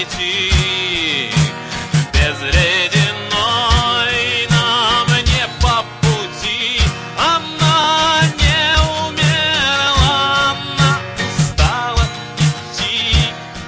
идти без ледяной нам не по пути. Она не умерла, она устала идти.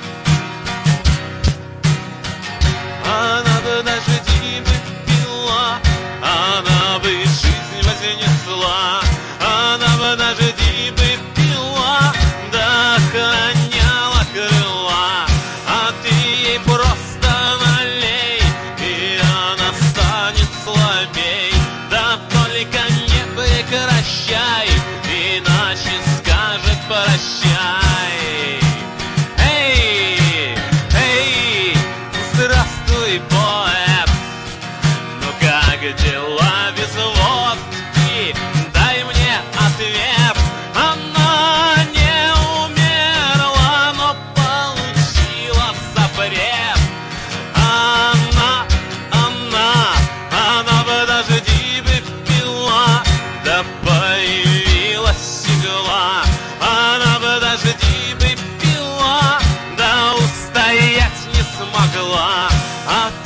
Она бы дожди бы пила, она бы жизнь вознесла. Она бы дожди бы пила, да охраняла крыла. А ты ей просто налей, и она станет слабей. Да только не прекращай, иначе скажет прощай. Эй, эй, здравствуй, поэт, ну как дела без водки? Дай мне ответ. Она не умерла, но получила запрет. Она подожди бы пила, да появилась игла. Она подожди бы пила, да устоять не смогла. А